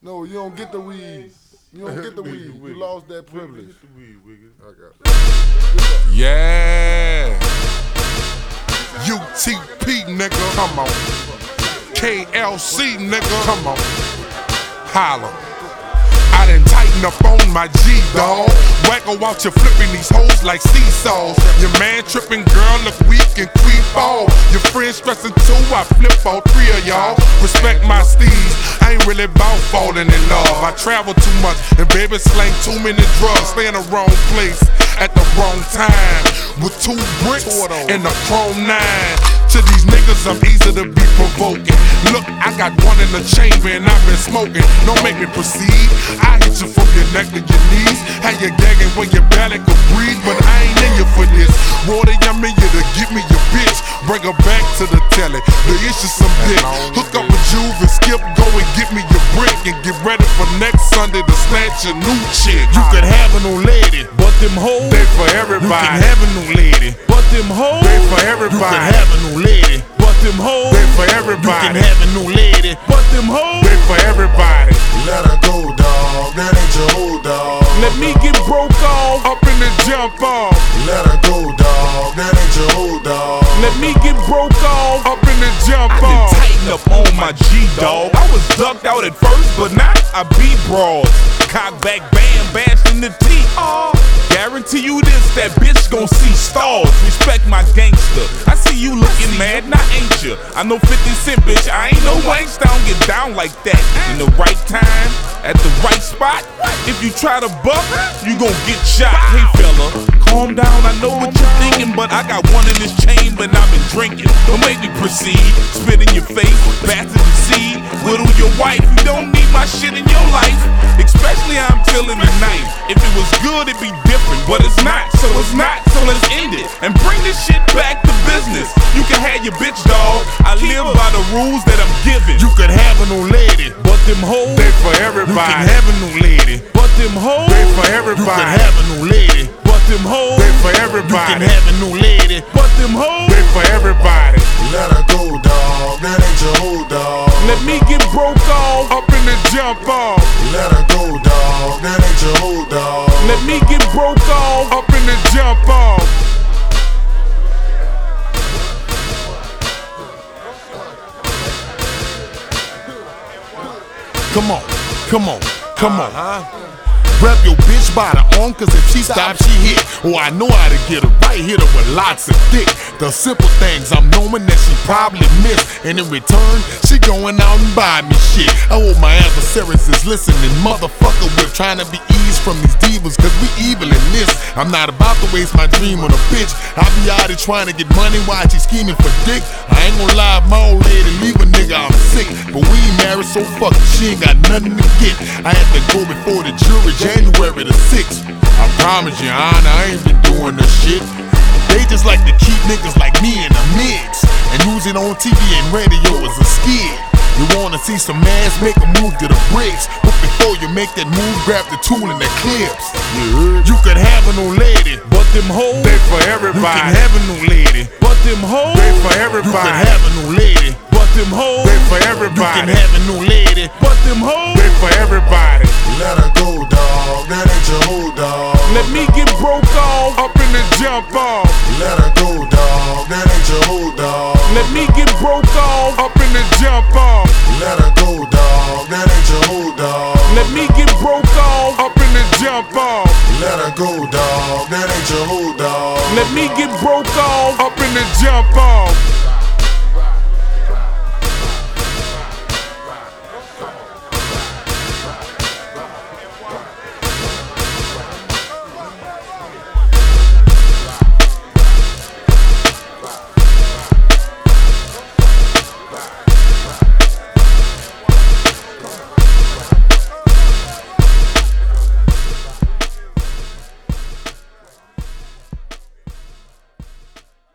No, you don't get the weed. You don't get the weed. You lost that privilege. Get the weed, Wiggy. I got it. Yeah. UTP, nigga. Come on. KLC, nigga. Come on. Holla. I done tighten up on my G, dawg. Wacko out you flipping these hoes like seesaws. Your man tripping, girl, look weak and creep all. Your friend stressing too, I flip all three of y'all. Respect my steeds, I ain't really bout falling in love. I travel too much and baby slang too many drugs. Stay in the wrong place at the wrong time. With 2 bricks and a chrome 9. To these niggas, I'm easy to be provoking. Look, I got one in the chamber and I've been smoking. Don't make me proceed. I hit you from your neck to your knees. How you gagging when your belly could breathe? But I ain't in you for this. Water, I'm in you to give me your bitch. Bring her back to the telly. The issue some dick. Hook up with you and skip, go and get me your brick. And get ready for next Sunday to snatch a new chick. You could have an old lady, but them hoes, they for everybody. You can have an old lady, but them hoes, they for everybody. You can have an old lady, but them hoes, they for everybody. You can have an old lady, but them hoes, they for everybody. Let her go, dawg. That ain't your old dog. Let me get broke off, up in the jump off. Let her go, dawg. That ain't your old dog. Let me get broke off, up in the jump I off. been tighten up on my G, dawg. I was ducked out at first, but now I be broad. Cock back, bam, bash in the teeth. Guarantee you this, that bitch gon' see stars. Respect my gangster. I see you looking mad, now ain't you? I know 50 Cent, bitch, I ain't no wankster. I don't get down like that. In the right time, at the right spot. If you try to buck, you gon' get shot. Hey fella, calm down, I know what you're thinking, but I got one in this chamber and I've been drinking. Don't make me proceed. Spit in your face, bastard the seed. Whittle your wife, you don't need my shit in your life. Especially how I'm feeling tonight. If it was good, it'd be different, but it's not, so it's not, so let's end it. And bring this shit back to business. You can have your bitch, dawg. I live by the rules that I'm giving. You could have an old lady, but them hoes, they for everybody. You can have an old lady, but them hoes, they for everybody. You can have an old lady, but them hoes, they for everybody. You can have an old lady, but them hoes, they for everybody. Let her go, dawg. That ain't your old dog. Let me get broke off, up in the jump off. Let her go, dawg. That ain't your old dog. Let me get broke off, up in the jump off. Come on, come on, come on. Grab your bitch by the arm, cause if she stops, she hit. Oh, I know how to get her right, hit her with lots of dick. The simple things I'm knowing that she probably missed. And in return, she going out and buy me shit. I hope my adversaries is listening. Motherfucker, we're trying to be eased from these divas, cause we evil in this. I'm not about to waste my dream on a bitch. I be out here trying to get money while she scheming for dick. I ain't gon' lie, my old lady leave a nigga, I'm sick. But we ain't married, so fuck it, she ain't got nothing to get. I had to go before the jury, January the 6th. I promise you, Honor, I ain't been doing this shit. They just like to keep niggas like me in the mix and use it on TV and radio as a skid. You wanna see some ass, make a move to the bricks. But before you make that move, grab the tool and the clips. You could have an old lady, but them hoes, they for everybody. You can have an old lady, but them hoes, they for everybody. You can have an old lady, but them hoes, they for everybody. You can have an old lady, but them hoes, they for everybody. Let her go, dawg. That ain't your old dog. Let me get broke off, up in the jump off. Let her go, dawg. That ain't your old dog. Let me get broke off, up in the jump off. Let her go, dawg. That ain't your old dog. Let me get broke off, up in the jump off. Let her go, dawg. That ain't your old dog. Let me get broke off, up in the jump off.